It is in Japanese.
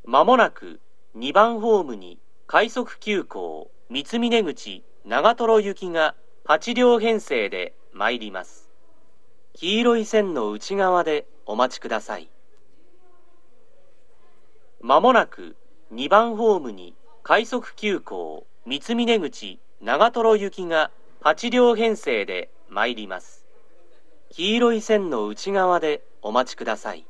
まもなく2番ホームに快速急行三峰口長瀞行きが8両編成で参ります。黄色い線の内側でお待ちください。まもなく2番ホームに快速急行三峰口長瀞行きが8両編成で参ります。黄色い線の内側でお待ちください。